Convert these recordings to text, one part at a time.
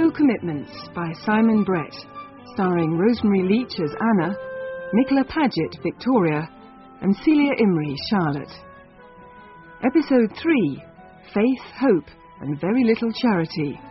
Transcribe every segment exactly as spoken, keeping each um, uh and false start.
True Commitments by Simon Brett, starring Rosemary Leach as Anna, Nicola Paget, Victoria, and Celia Imrie, Charlotte. Episode three, Faith, Hope, and Very Little Charity.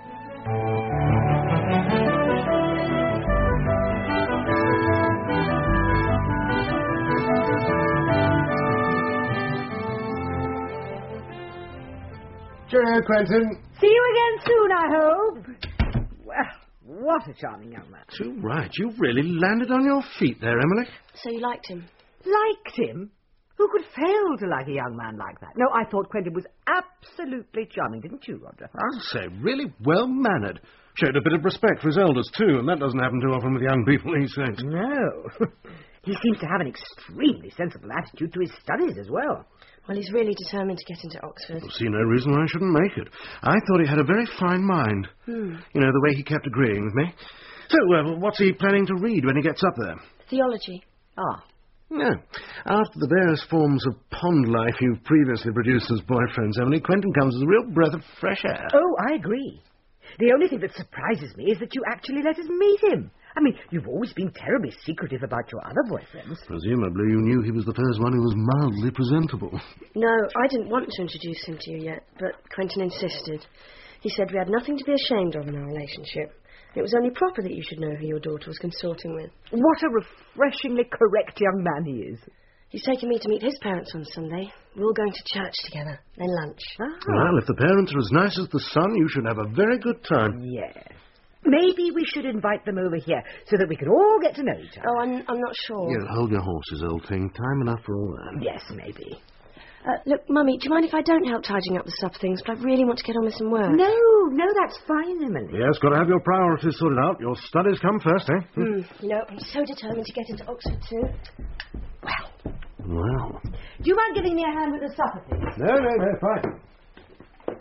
Cheerio, Quentin. See you again soon, I hope. Well, what a charming young man. Too right. You've really landed on your feet there, Emily. So you liked him? Liked him? Who could fail to like a young man like that? No, I thought Quentin was absolutely charming, didn't you, Roger? I'll say, really well-mannered. Showed a bit of respect for his elders, too, and that doesn't happen too often with young people these days. No. He seems to have an extremely sensible attitude to his studies as well. Well, he's really determined to get into Oxford. I see no reason why I shouldn't make it. I thought he had a very fine mind. Hmm. You know, the way he kept agreeing with me. So, uh, what's he planning to read when he gets up there? Theology. Ah. No. After the various forms of pond life you've previously produced as boyfriends, Emily, Quentin comes as a real breath of fresh air. Oh, I agree. The only thing that surprises me is that you actually let us meet him. I mean, you've always been terribly secretive about your other boyfriends. Presumably you knew he was the first one who was mildly presentable. No, I didn't want to introduce him to you yet, but Quentin insisted. He said we had nothing to be ashamed of in our relationship. It was only proper that you should know who your daughter was consorting with. What a refreshingly correct young man he is. He's taken me to meet his parents on Sunday. We're all going to church together, then lunch. Ah. Well, if the parents are as nice as the son, you should have a very good time. Yes. Maybe we should invite them over here so that we can all get to know each other. Oh, I'm, I'm not sure. You hold your horses, old thing. Time enough for all that. Yes, maybe. Uh, look, Mummy, do you mind if I don't help tidying up the stuff things? But I really want to get on with some work. No, no, that's fine, Emily. Yes, got to have your priorities sorted out. Your studies come first, eh? Hmm. You know, I'm so determined to get into Oxford too. Well. Well. Do you mind giving me a hand with the supper, please? No, no, no, fine.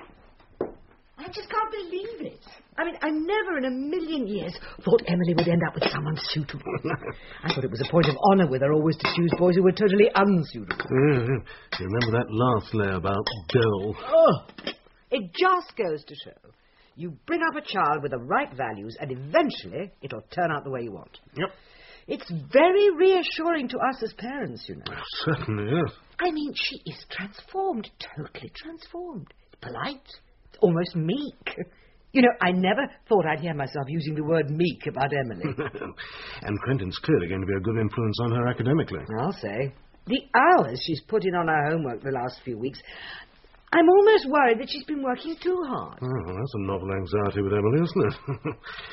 I just can't believe it. I mean, I never in a million years thought Emily would end up with someone suitable. I thought it was a point of honour with her always to choose boys who were totally unsuitable. Yeah, yeah. You remember that last layer about dull? Oh, it just goes to show. You bring up a child with the right values and eventually it'll turn out the way you want. Yep. It's very reassuring to us as parents, you know. Well, certainly is. I mean, she is transformed, totally transformed. Polite, almost meek. You know, I never thought I'd hear myself using the word meek about Emily. And Quentin's clearly going to be a good influence on her academically. I'll say. The hours she's put in on her homework the last few weeks, I'm almost worried that she's been working too hard. Oh, well, that's a novel anxiety with Emily, isn't it?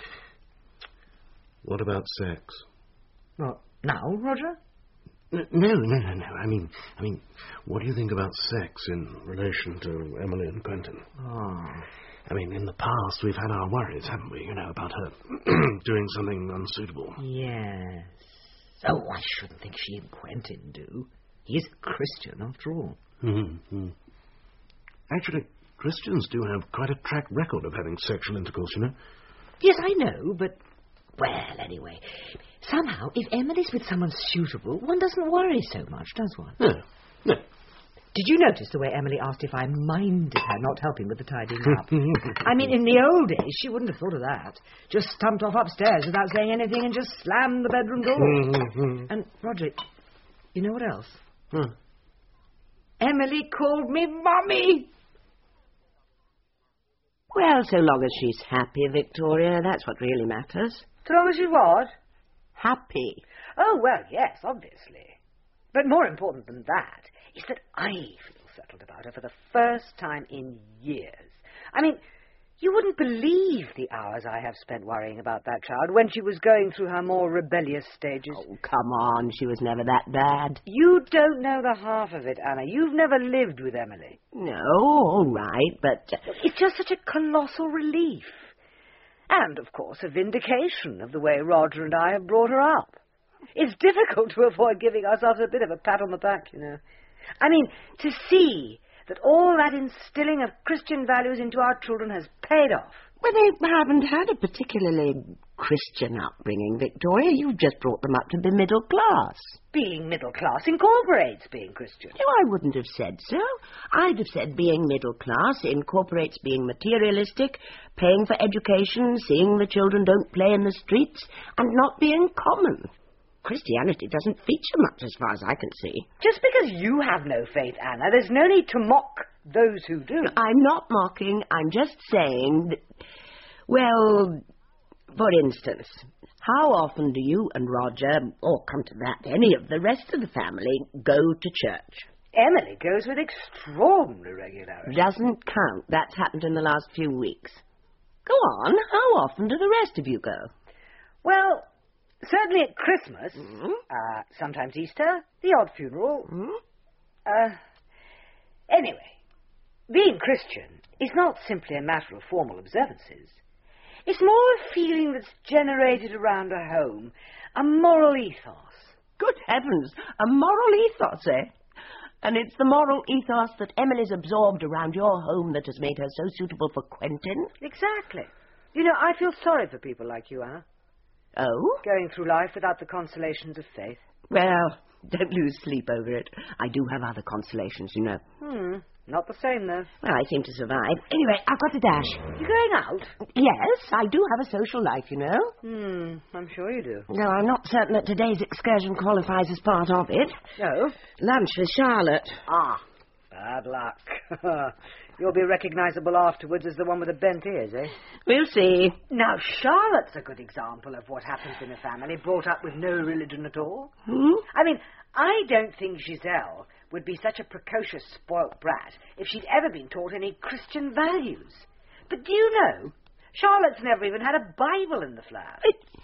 What about sex? What, now, Roger? No, no, no, no. I mean, I mean, what do you think about sex in relation to Emily and Quentin? Oh. I mean, in the past, we've had our worries, haven't we, you know, about her doing something unsuitable. Yes. Oh, I shouldn't think she and Quentin do. He is a Christian, after all. Mm-hmm. Actually, Christians do have quite a track record of having sexual intercourse, you know. Yes, I know, but... Well, anyway, somehow, if Emily's with someone suitable, one doesn't worry so much, does one? No, no. Did you notice the way Emily asked if I minded her not helping with the tidying up? I mean, in the old days, she wouldn't have thought of that. Just stumped off upstairs without saying anything and just slammed the bedroom door. And, Roger, you know what else? Huh. Emily called me Mummy! Well, so long as she's happy, Victoria, that's what really matters. So long as she's what? Happy. Oh, well, yes, obviously. But more important than that is that I feel settled about her for the first time in years. I mean, you wouldn't believe the hours I have spent worrying about that child when she was going through her more rebellious stages. Oh, come on, she was never that bad. You don't know the half of it, Anna. You've never lived with Emily. No, all right, but... Uh... It's just such a colossal relief. And, of course, a vindication of the way Roger and I have brought her up. It's difficult to avoid giving ourselves a bit of a pat on the back, you know. I mean, to see that all that instilling of Christian values into our children has paid off. Well, they haven't had a particularly Christian upbringing, Victoria. You've just brought them up to be middle class. Being middle class incorporates being Christian. No, I wouldn't have said so. I'd have said being middle class incorporates being materialistic, paying for education, seeing the children don't play in the streets, and not being common. Christianity doesn't feature much as far as I can see. Just because you have no faith, Anna, there's no need to mock those who do. I'm not mocking. I'm just saying that, well, for instance, how often do you and Roger, or come to that, any of the rest of the family, go to church? Emily goes with extraordinary regularity. Doesn't count. That's happened in the last few weeks. Go on. How often do the rest of you go? Well, certainly at Christmas, Mm-hmm. uh, sometimes Easter, the odd funeral. Hmm? Uh, anyway, being Christian is not simply a matter of formal observances. It's more a feeling that's generated around a home, a moral ethos. Good heavens, a moral ethos, eh? And it's the moral ethos that Emily's absorbed around your home that has made her so suitable for Quentin? Exactly. You know, I feel sorry for people like you, Anna, Oh? going through life without the consolations of faith. Well, don't lose sleep over it. I do have other consolations, you know. Hmm, not the same, though. Well, I seem to survive. Anyway, I've got to dash. You going out? Yes, I do have a social life, you know. Hmm, I'm sure you do. Though I'm not certain that today's excursion qualifies as part of it. No? Lunch with Charlotte. Ah, bad luck. You'll be recognisable afterwards as the one with the bent ears, eh? We'll see. Now, Charlotte's a good example of what happens in a family brought up with no religion at all. Hmm? I mean, I don't think Giselle would be such a precocious, spoilt brat if she'd ever been taught any Christian values. But do you know, Charlotte's never even had a Bible in the flat.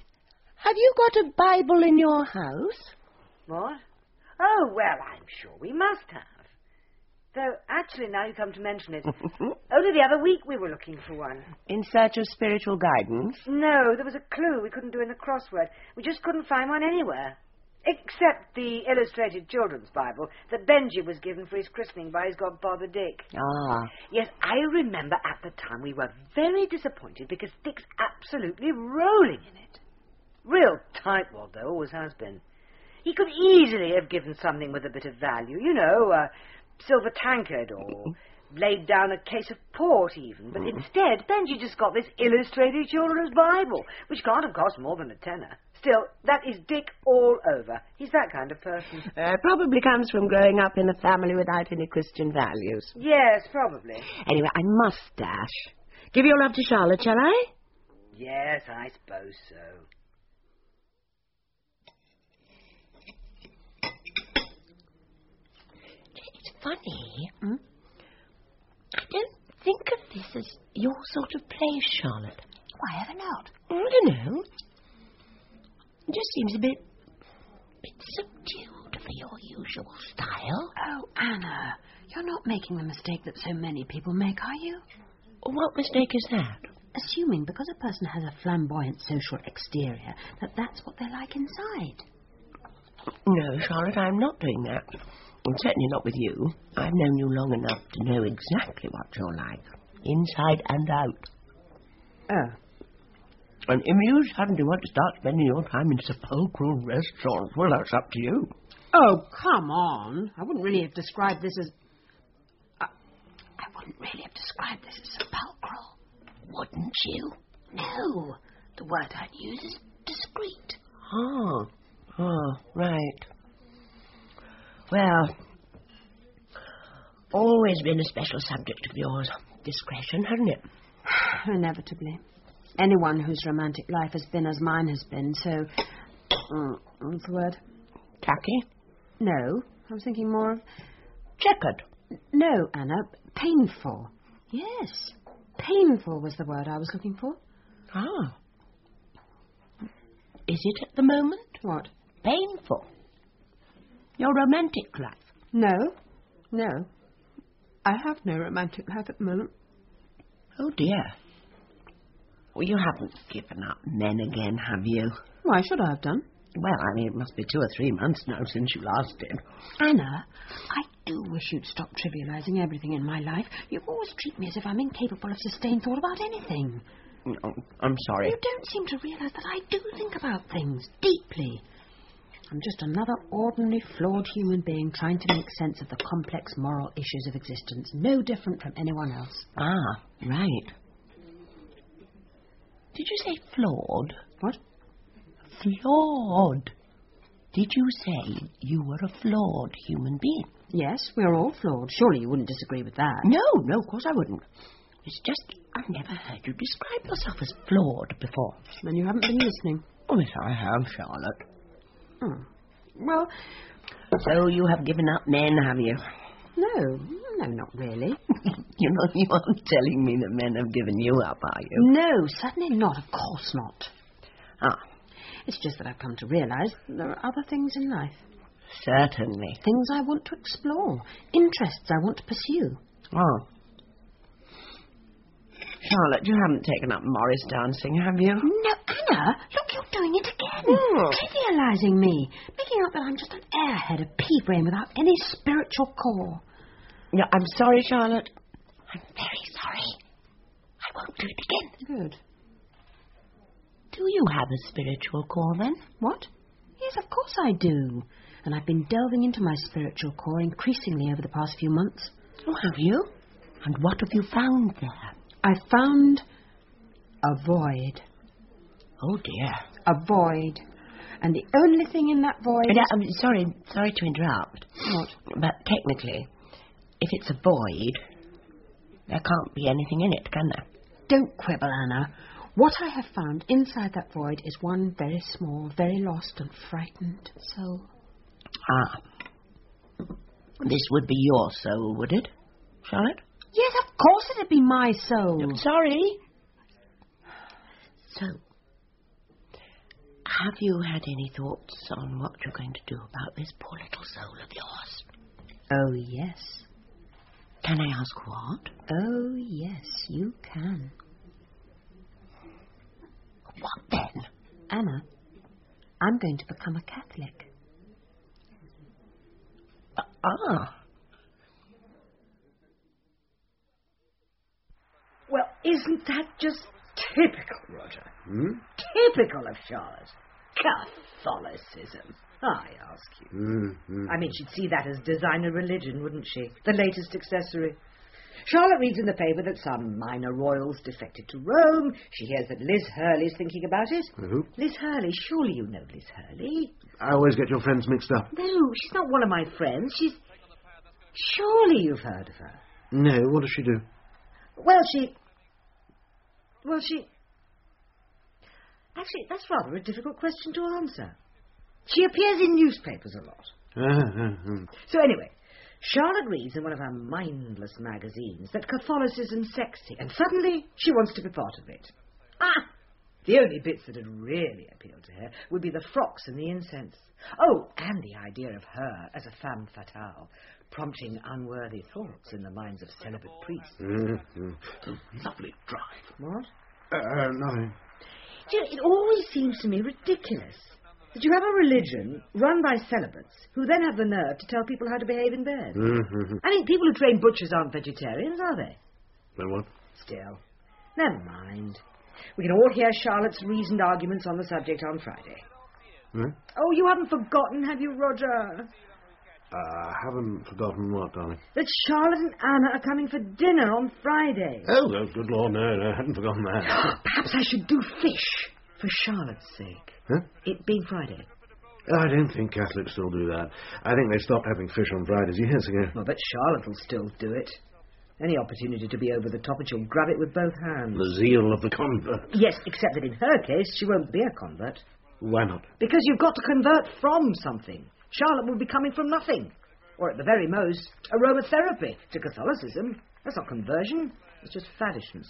Have you got a Bible in your house? What? Oh, well, I'm sure we must have. Though, actually, now you come to mention it, only the other week we were looking for one. In search of spiritual guidance? No, there was a clue we couldn't do in the crossword. We just couldn't find one anywhere. Except the illustrated children's Bible that Benji was given for his christening by his godfather Dick. Ah. Yes, I remember at the time we were very disappointed because Dick's absolutely rolling in it. Real tightwad, though, always has been. He could easily have given something with a bit of value, you know, a silver tankard or laid down a case of port even. But instead, Benji just got this illustrated children's Bible, which can't have cost more than a tenner. Still, that is Dick all over. He's that kind of person. Uh, probably comes from growing up in a family without any Christian values. Yes, probably. Anyway, I must dash. Give your love to Charlotte, shall I? Yes, I suppose so. It's funny. Hmm? I don't think of this as your sort of play, Charlotte. Why ever not? I don't know. It just seems a bit, bit subdued for your usual style. Oh, Anna, you're not making the mistake that so many people make, are you? What mistake is that? Assuming because a person has a flamboyant social exterior that that's what they're like inside. No, Charlotte, I'm not doing that. And certainly not with you. I've known you long enough to know exactly what you're like, inside and out. Oh. And if you suddenly want to start spending your time in sepulchral restaurants, well, that's up to you. Oh, come on. I wouldn't really have described this as... Uh, I wouldn't really have described this as sepulchral. Wouldn't you? No. The word I'd use is discreet. Oh. Oh, right. Well, always been a special subject of yours. Discretion, hasn't it? Inevitably. Anyone whose romantic life has been as mine has been, so... Mm, what's the word? Tacky? No. I was thinking more of... Checkered? No, Anna. Painful. Yes. Painful was the word I was looking for. Ah. Is it at the moment? What? Painful. Your romantic life? No. No. I have no romantic life at the moment. Oh, dear. Well, you haven't given up men again, have you? Why should I have done? Well, I mean, it must be two or three months now since you last did. Anna, I do wish you'd stop trivialising everything in my life. You always treat me as if I'm incapable of sustained thought about anything. No, I'm sorry. You don't seem to realise that I do think about things deeply. I'm just another ordinary, flawed human being trying to make sense of the complex moral issues of existence, no different from anyone else. Ah, right. Did you say flawed? What? Flawed. Did you say you were a flawed human being? Yes, we're all flawed. Surely you wouldn't disagree with that. No, no, of course I wouldn't. It's just I've never heard you describe yourself as flawed before. Then you haven't been listening. Oh, yes, I have, Charlotte. Hmm. Well... So you have given up men, have you? No, no, not really. You know, you aren't telling me that men have given you up, are you? No, certainly not. Of course not. Ah. It's just that I've come to realise there are other things in life. Certainly. Things I want to explore. Interests I want to pursue. Oh. Charlotte, you haven't taken up Morris dancing, have you? No, Anna, look, you're doing it again. Oh. Trivialising me. Making out that I'm just an airhead, a pea-brain without any spiritual core. No, I'm sorry, Charlotte. I'm very sorry. I won't do it again. Good. Do you have a spiritual core, then? What? Yes, of course I do. And I've been delving into my spiritual core increasingly over the past few months. Oh, have you? And what have you found there? I found a void. Oh, dear. A void. And the only thing in that void... Uh, I'm sorry, sorry to interrupt. What? But technically, if it's a void, there can't be anything in it, can there? Don't quibble, Anna. What I have found inside that void is one very small, very lost and frightened soul. Ah. This would be your soul, would it, Charlotte? Yes, of course it'd be my soul. I'm sorry. So, have you had any thoughts on what you're going to do about this poor little soul of yours? Oh, yes. Can I ask what? Oh, yes, you can. What then? Anna, I'm going to become a Catholic. Uh, ah. Well, isn't that just typical, Roger? Hmm? Typical of Charlotte. Catholicism, I ask you. Mm-hmm. I mean, she'd see that as designer religion, wouldn't she? The latest accessory. Charlotte reads in the paper that some minor royals defected to Rome. She hears that Liz Hurley's thinking about it. Who? Liz Hurley, surely you know Liz Hurley. I always get your friends mixed up. No, she's not one of my friends. She's... Surely you've heard of her. No, what does she do? Well, she... Well, she... Actually, that's rather a difficult question to answer. She appears in newspapers a lot. Ah, ah, ah. So anyway, Charlotte reads in one of her mindless magazines that Catholicism's sexy, and suddenly she wants to be part of it. Ah! The only bits that had really appealed to her would be the frocks and the incense. Oh, and the idea of her as a femme fatale, prompting unworthy thoughts in the minds of celibate priests. Mm-hmm. Lovely drive. What? Uh, nothing. Do you know, it always seems to me ridiculous that you have a religion run by celibates who then have the nerve to tell people how to behave in bed. Mm-hmm. I mean, people who train butchers aren't vegetarians, are they? Then what? Still, never mind. We can all hear Charlotte's reasoned arguments on the subject on Friday. Hmm? Oh, you haven't forgotten, have you, Roger? I uh, haven't forgotten what, darling. That Charlotte and Anna are coming for dinner on Friday. Oh, oh good Lord, no, no, I hadn't forgotten that. Perhaps I should do fish, for Charlotte's sake. Huh? It being Friday. I don't think Catholics still do that. I think they stopped having fish on Fridays years ago. Well, but Charlotte will still do it. Any opportunity to be over the top and she'll grab it with both hands. The zeal of the convert. Yes, except that in her case, she won't be a convert. Why not? Because you've got to convert from something. Charlotte will be coming from nothing. Or at the very most, aromatherapy to Catholicism. That's not conversion. It's just faddishness.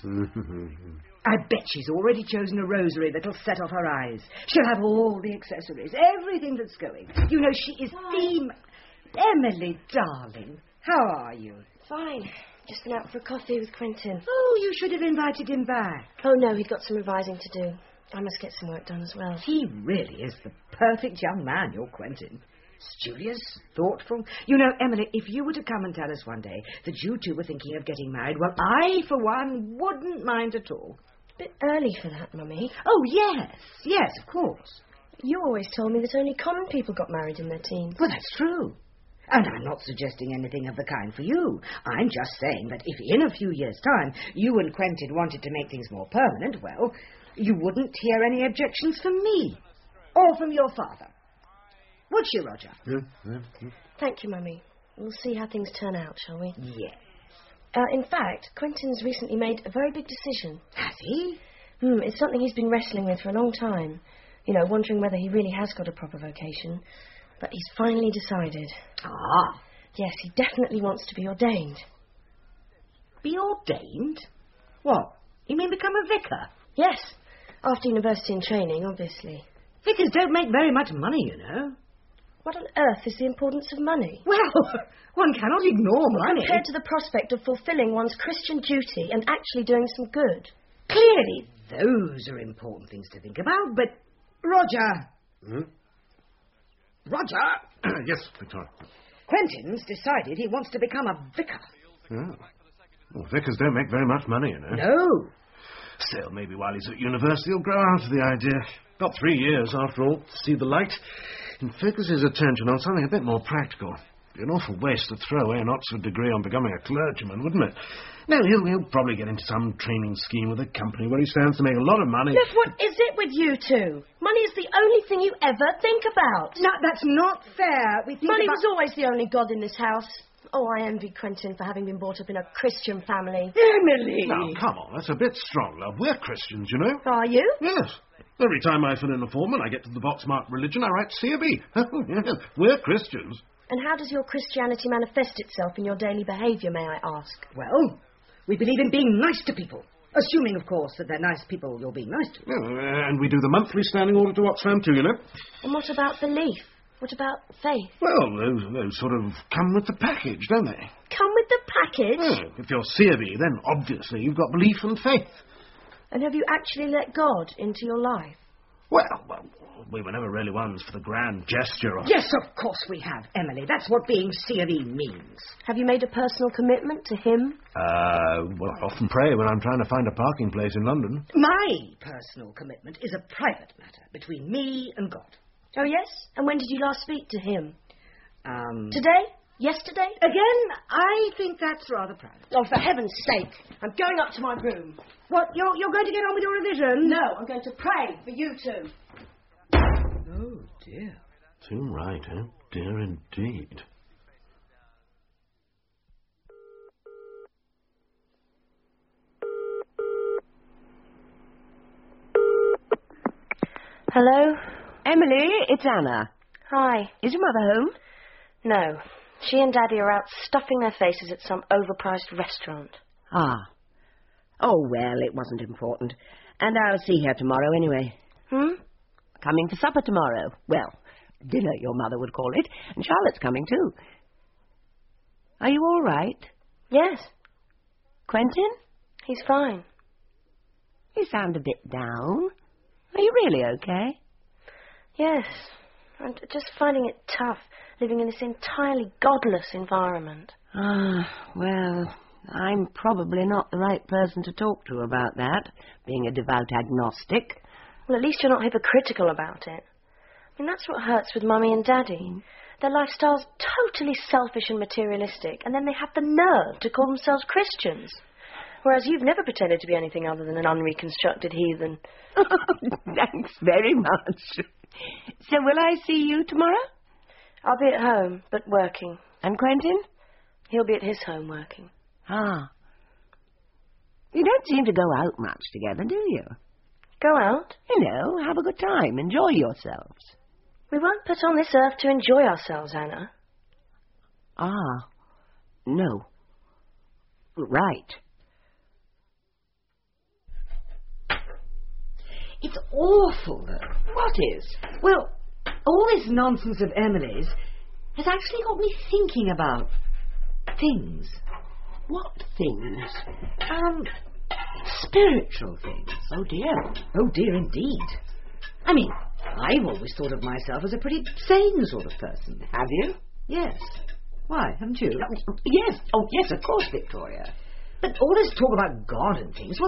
I bet she's already chosen a rosary that'll set off her eyes. She'll have all the accessories, everything that's going. You know, she is theme... Emily, darling, how are you? Fine. Just been out for a coffee with Quentin. Oh, you should have invited him back. Oh, no, he'd got some revising to do. I must get some work done as well. He really is the perfect young man, your Quentin. Studious, thoughtful. You know, Emily, if you were to come and tell us one day that you two were thinking of getting married, well, I, for one, wouldn't mind at all. bit early for that, Mummy. Oh, yes, yes, of course. You always told me that only common people got married in their teens. Well, that's true. And I'm not suggesting anything of the kind for you. I'm just saying that if in a few years' time you and Quentin wanted to make things more permanent, well, you wouldn't hear any objections from me or from your father. Would you, Roger? Yeah, yeah, yeah. Thank you, Mummy. We'll see how things turn out, shall we? Yes. Uh, in fact, Quentin's recently made a very big decision. Has he? Hmm, it's something he's been wrestling with for a long time. You know, wondering whether he really has got a proper vocation. But he's finally decided. Ah. Yes, he definitely wants to be ordained. Be ordained? What? You mean become a vicar? Yes. After university and training, obviously. Vicars don't make very much money, you know. What on earth is the importance of money? Well, one cannot ignore money. Compared to the prospect of fulfilling one's Christian duty and actually doing some good. Clearly, those are important things to think about, but... Roger! Hmm? Roger! Yes, Victoria. Quentin's decided he wants to become a vicar. Oh. Well, vicars don't make very much money, you know. No. Still, maybe while he's at university he'll grow out of the idea. Got three years, after all, to see the light and focus his attention on something a bit more practical. Be an awful waste to throw away an Oxford degree on becoming a clergyman, wouldn't it? No, he'll, he'll probably get into some training scheme with a company where he stands to make a lot of money. Look, what is it with you two? Money is the only thing you ever think about. No, that's not fair. We think Money about... was always the only god in this house. Oh, I envy Quentin for having been brought up in a Christian family. Emily! Now, come on, that's a bit strong, love. We're Christians, you know. Are you? Yes. Every time I fill in a form and I get to the box marked religion, I write C B. Oh, yes, we're Christians. And how does your Christianity manifest itself in your daily behaviour, may I ask? Well, we believe in being nice to people. Assuming, of course, that they're nice people you're being nice to. Yeah, and we do the monthly standing order to Oxfam too, you know. And what about belief? What about faith? Well, those, those sort of come with the package, don't they? Come with the package? Well, if you're C B, then obviously you've got belief and faith. And have you actually let God into your life? Well, well, we were never really ones for the grand gesture of... Yes, of course we have, Emily. That's what being C B means. Have you made a personal commitment to him? Uh, well, I often pray when I'm trying to find a parking place in London. My personal commitment is a private matter between me and God. Oh, yes? And when did you last speak to him? Um... Today? Yesterday? Again, I think that's rather private. Oh, for heaven's sake. I'm going up to my room. What, you're, you're going to get on with your revision? No, I'm going to pray for you two. Oh, dear. Too right, oh dear indeed. Hello? Emily, it's Anna. Hi. Is your mother home? No. She and Daddy are out stuffing their faces at some overpriced restaurant. Ah. Oh, well, it wasn't important. And I'll see her tomorrow anyway. Hmm? Coming for supper tomorrow. Well, dinner, your mother would call it. And Charlotte's coming, too. Are you all right? Yes. Quentin? He's fine. You sound a bit down. Are you really okay? Yes. I'm just finding it tough, living in this entirely godless environment. Ah, well, I'm probably not the right person to talk to about that, being a devout agnostic. Well, at least you're not hypocritical about it. I mean, that's what hurts with Mummy and Daddy. Their lifestyle's totally selfish and materialistic, and then they have the nerve to call themselves Christians. Whereas you've never pretended to be anything other than an unreconstructed heathen. Thanks very much. So will I see you tomorrow? I'll be at home, but working. And Quentin? He'll be at his home working. Ah. You don't seem to go out much together, do you? Go out? You know, have a good time, enjoy yourselves. We weren't put on this earth to enjoy ourselves, Anna. Ah. No. Right. It's awful, though. What is? Well, all this nonsense of Emily's has actually got me thinking about things. What things? Um, spiritual things. Oh, dear. Oh, dear, indeed. I mean, I've always thought of myself as a pretty sane sort of person. Have you? Yes. Why, haven't you? Yes. Oh, yes, of course, Victoria. But all this talk about God and things, well,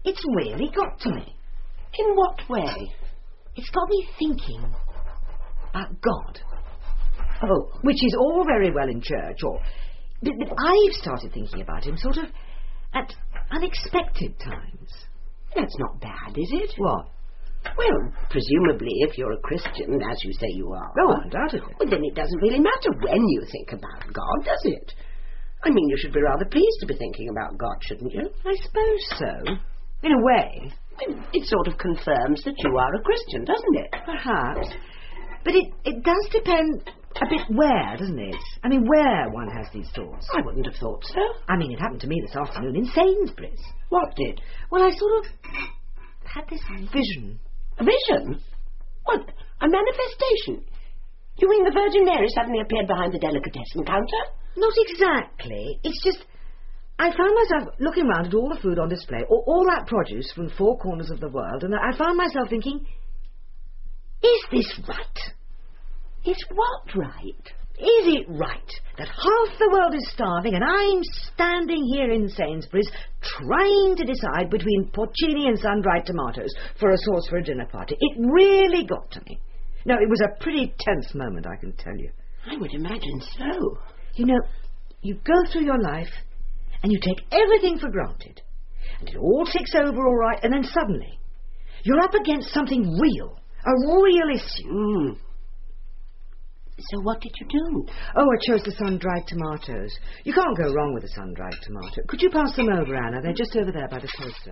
It's really got to me. In what way? It's got me thinking about God. Oh, which is all very well in church, or... But, but I've started thinking about him sort of at unexpected times. That's not bad, is it? What? Well, presumably, if you're a Christian, as you say you are... Oh, undoubtedly. Well, then it doesn't really matter when you think about God, does it? I mean, you should be rather pleased to be thinking about God, shouldn't you? I suppose so. In a way. It sort of confirms that you are a Christian, doesn't it? Perhaps. But it, it does depend a bit where, doesn't it? I mean, where one has these thoughts. I wouldn't have thought so. I mean, it happened to me this afternoon in Sainsbury's. What did? Well, I sort of had this vision. A vision? What? A manifestation? You mean the Virgin Mary suddenly appeared behind the delicatessen counter? Not exactly. It's just... I found myself looking round at all the food on display, all, all that produce from the four corners of the world, and I found myself thinking, is this right? Is what right? Is it right that half the world is starving and I'm standing here in Sainsbury's trying to decide between porcini and sun-dried tomatoes for a sauce for a dinner party? It really got to me. No, it was a pretty tense moment, I can tell you. I would imagine so. You know, you go through your life and you take everything for granted, and it all ticks over all right, and then suddenly you're up against something real, a real issue. Mm. So what did you do? Oh, I chose the sun-dried tomatoes. You can't go wrong with a sun-dried tomato. Could you pass them over, Anna? They're just over there by the toaster.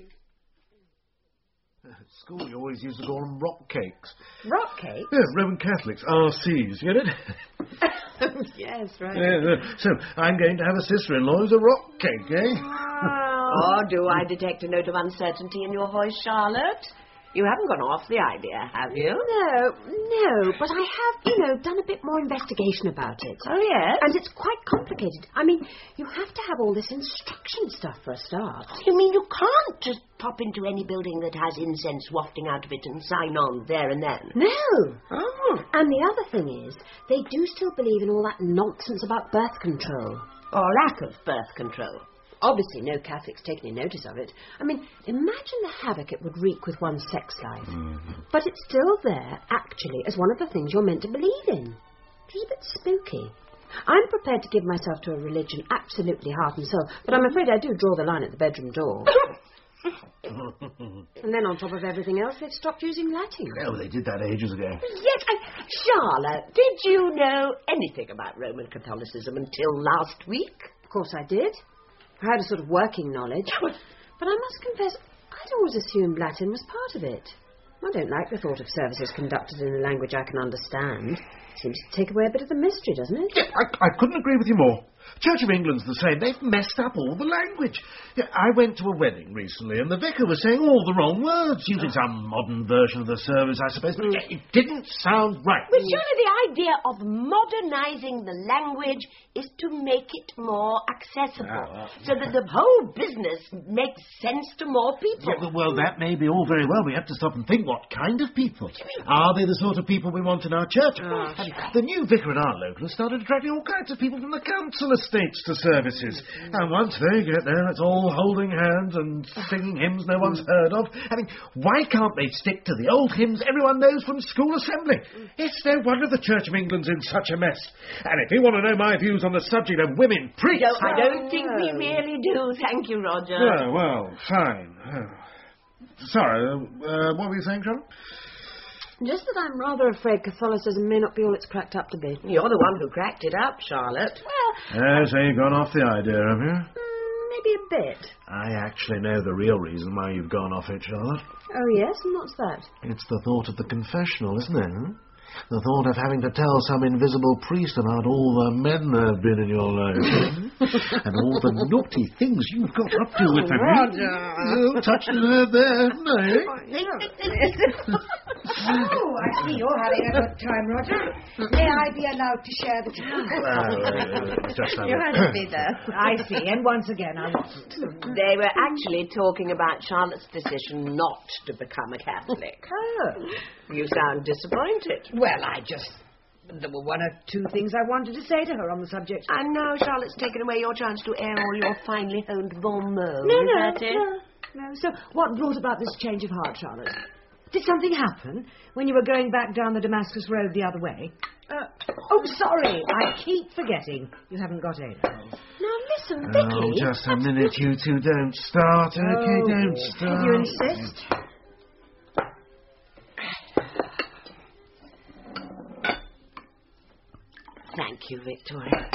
At school, you always used to call them rock cakes. Rock cakes? Yeah, Roman Catholics, R Cs, you get it? Yes, right. Yeah, uh, so, I'm going to have a sister-in-law who's a rock cake, eh? Oh, do I detect a note of uncertainty in your voice, Charlotte? You haven't gone off the idea, have you? No, no, but I have, you know, done a bit more investigation about it. Oh, yes? And it's quite complicated. I mean, you have to have all this instruction stuff for a start. You mean you can't just pop into any building that has incense wafting out of it and sign on there and then? No. Oh. And the other thing is, they do still believe in all that nonsense about birth control. Or lack of birth control. Obviously, no Catholics take any notice of it. I mean, imagine the havoc it would wreak with one's sex life. Mm-hmm. But it's still there, actually, as one of the things you're meant to believe in. It's a bit spooky. I'm prepared to give myself to a religion absolutely heart and soul, but I'm afraid I do draw the line at the bedroom door. And then on top of everything else, they've stopped using Latin. Oh, they did that ages ago. Yes, I... Charlotte, did you know anything about Roman Catholicism until last week? Of course I did. I had a sort of working knowledge. But I must confess, I'd always assumed Latin was part of it. I don't like the thought of services conducted in a language I can understand. Seems to take away a bit of the mystery, doesn't it? Yeah, I, I couldn't agree with you more. Church of England's the same. They've messed up all the language. Yeah, I went to a wedding recently, and the vicar was saying all the wrong words, using some modern version of the service, I suppose, but it didn't sound right. Well, surely the idea of modernising the language is to make it more accessible, oh, uh, so that the whole business makes sense to more people. Yeah, well, that may be all very well. We have to stop and think, what kind of people? Are they the sort of people we want in our church? Oh, I mean, the new vicar at our local has started attracting all kinds of people from the council estates to services. Mm. And once they get there, it's all holding hands and singing hymns no one's heard of. I mean, why can't they stick to the old hymns everyone knows from school assembly? It's no wonder the Church of England's in such a mess. And if you want to know my views on the subject of women priests... No, I don't think we really do. Thank you, Roger. Yeah, well, fine. Oh. Sorry, uh, what were you saying, Charlotte? Just that I'm rather afraid Catholicism may not be all it's cracked up to be. You're the one who cracked it up, Charlotte. Well... Uh, so you've gone off the idea, have you? Mm, maybe a bit. I actually know the real reason why you've gone off it, Charlotte. Oh, yes? And what's that? It's the thought of the confessional, isn't it? Huh? The thought of having to tell some invisible priest about all the men there have been in your life. And all the naughty things you've got up to with them. Roger! Oh, touched a nerve there, haven't I? Oh, I see you're having a good time, Roger. May I be allowed to share the time? Well, uh, just you had to be there. I see, and once again I wasn't. They were actually talking about Charlotte's decision not to become a Catholic. Oh. You sound disappointed. Well, I just... There were one or two things I wanted to say to her on the subject. And now Charlotte's taken away your chance to air all your finely honed bon mots. No, Is no, that it? no. No, so what brought about this change of heart, Charlotte? Did something happen when you were going back down the Damascus Road the other way? Uh, oh, sorry, I keep forgetting. You haven't got A-levels. Now, listen, Vicky... Oh, just a minute, you two. Don't start, OK? Oh, Don't start. You insist? Thank you, Victoria.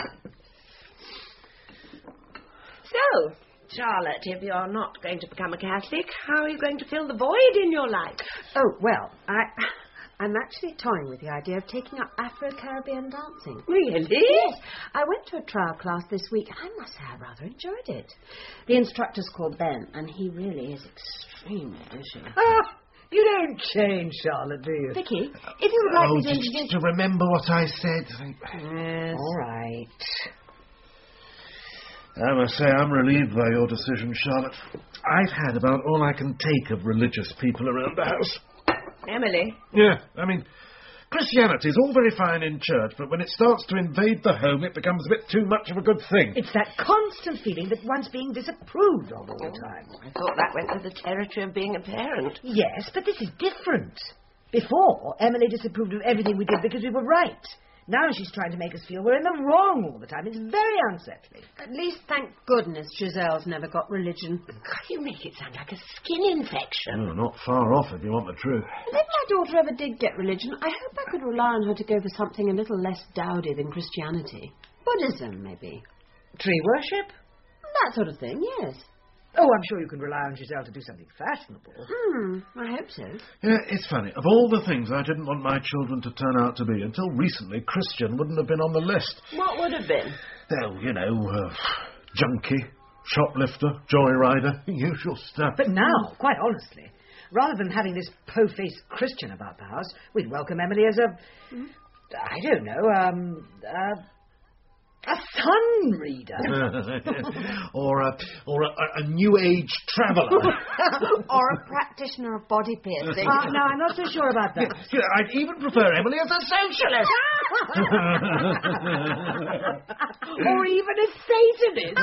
So, Charlotte, if you're not going to become a Catholic, how are you going to fill the void in your life? Oh, well, I... I'm actually toying with the idea of taking up Afro-Caribbean dancing. Really? Yes. I went to a trial class this week, and I must say I rather enjoyed it. The instructor's called Ben, and he really is extremely vicious. Ah, you don't change, Charlotte, do you? Vicky, if you would like Oh, me to just introduce... to remember what I said. Yes. All right. I must say I'm relieved by your decision, Charlotte. I've had about all I can take of religious people around the house. Emily? Yeah, I mean, Christianity's all very fine in church, but when it starts to invade the home, it becomes a bit too much of a good thing. It's that constant feeling that one's being disapproved of all the time. I thought that went with the territory of being a parent. Yes, but this is different. Before, Emily disapproved of everything we did because we were right. Now she's trying to make us feel we're in the wrong all the time. It's very unsettling. At least, thank goodness, Giselle's never got religion. You make it sound like a skin infection. Oh, not far off, if you want the truth. If my daughter ever did get religion, I hope I could rely on her to go for something a little less dowdy than Christianity. Buddhism, maybe. Tree worship? That sort of thing, yes. Oh, I'm sure you can rely on Giselle to do something fashionable. Hmm, I hope so. Yeah, it's funny. Of all the things I didn't want my children to turn out to be, until recently, Christian wouldn't have been on the list. What would have been? Oh, you know, uh, junkie, shoplifter, joyrider, usual stuff. But now, quite honestly, rather than having this po-faced Christian about the house, we'd welcome Emily as a, mm. I don't know, um, uh, a sun reader. or a, or a, a new age traveller. Or a practitioner of body piercing. Uh, no, I'm not so sure about that. Yeah, I'd even prefer Emily as a socialist. Or even a Satanist.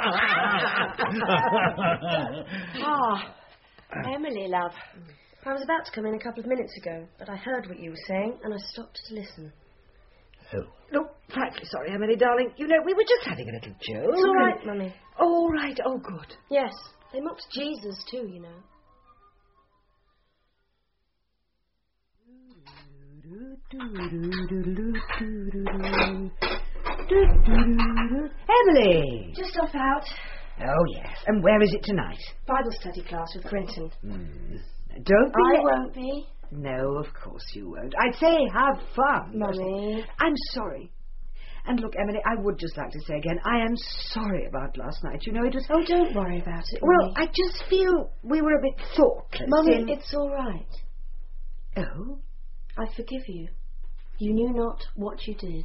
Ah, Emily, love. I was about to come in a couple of minutes ago, but I heard what you were saying, and I stopped to listen. Oh. No, frankly sorry, Emily, darling. You know, we were just having a little joke. It's all right, Mummy. All right, oh, good. Yes, they mocked Jesus too, you know. Emily! Just off out. Oh, yes. And where is it tonight? Bible study class with Quentin. Mm. Don't be... I won't be. No, of course you won't. I'd say have fun. Mummy. I'm sorry. And look, Emily, I would just like to say again, I am sorry about last night. You know, it was... Oh, don't worry about it, Well, Mummy. I just feel we were a bit thoughtless. Mummy, in... it's all right. Oh? I forgive you. You knew not what you did.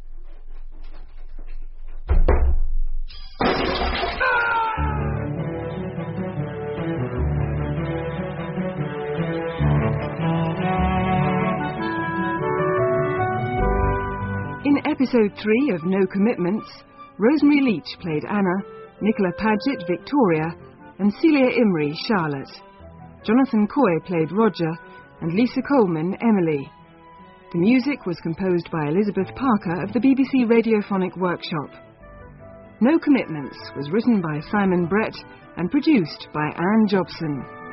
In episode three of No Commitments, Rosemary Leach played Anna, Nicola Paget Victoria, and Celia Imrie Charlotte. Jonathan Coy played Roger, and Lisa Coleman Emily. The music was composed by Elizabeth Parker of the B B C Radiophonic Workshop. No Commitments was written by Simon Brett and produced by Anne Jobson.